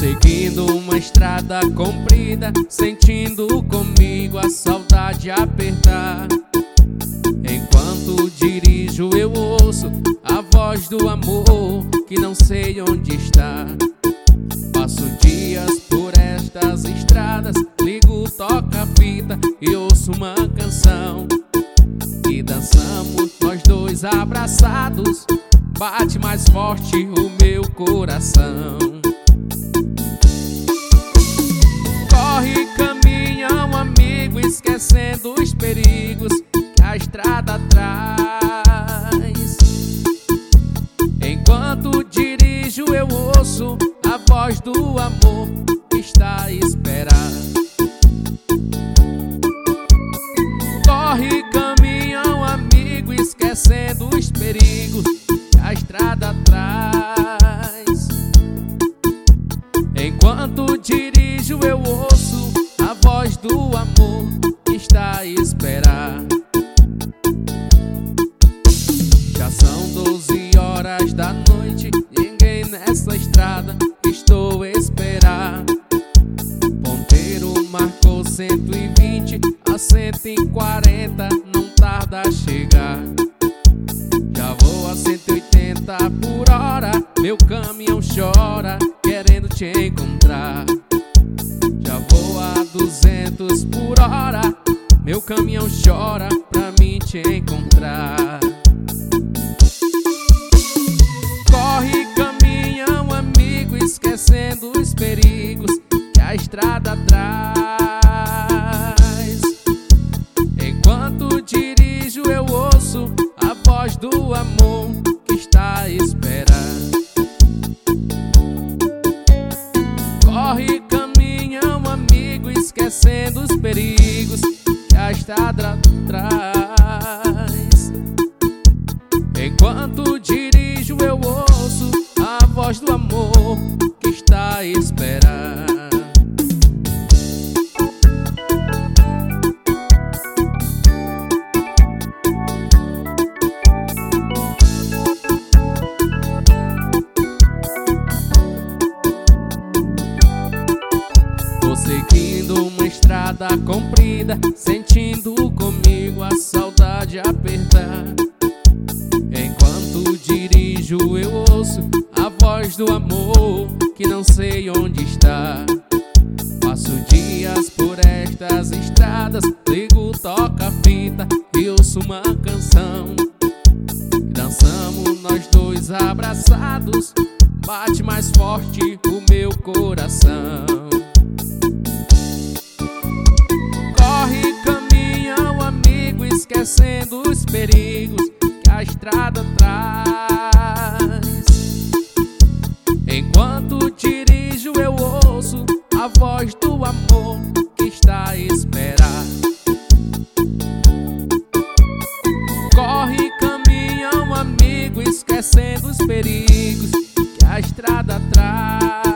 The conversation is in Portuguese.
seguindo uma estrada comprida, sentindo comigo a saudade apertar. Enquanto dirijo eu ouço a voz do amor que não sei onde está. Passo dias por estas estradas, ligo o toca-fita e ouço uma canção. E dançamos nós dois abraçados, bate mais forte o meu coração. Corre, caminha um amigo, esquecendo os perigos que a estrada traz. Enquanto dirijo eu ouço a voz do amor que está a esperar. Corre, caminha um amigo, esquecendo os perigos que a estrada traz. Enquanto dirijo eu ouço a voz do amor que está a esperar. Já são 12 horas da noite, ninguém nessa estrada, estou a esperar. Ponteiro marcou 120 a 140, não tarda a chegar. Já vou a 180 por hora, meu caminhão chora, querendo te encontrar. Já vou a 200 por hora, meu caminhão chora pra mim te encontrar. Corre, caminha um amigo, esquecendo os perigos que a estrada traz. Enquanto dirijo eu ouço a voz do amor que está a esperar. Corre, caminha um amigo, esquecendo os perigos que a estrada traz. Enquanto dirijo eu ouço a voz do amor que está a esperar. Tô seguindo uma estrada comprida, sentindo comigo a saudade apertar. Enquanto dirijo eu ouço a voz do amor que não sei onde está. Passo dias por estas estradas, ligo o toca-fita e ouço uma canção. E dançamos nós dois abraçados, bate mais forte o meu coração. Corre, caminha um amigo, esquecendo os perigos que a estrada traz. Enquanto dirijo eu ouço a voz do amor que está a esperar. Corre, caminha um amigo, esquecendo os perigos que a estrada traz.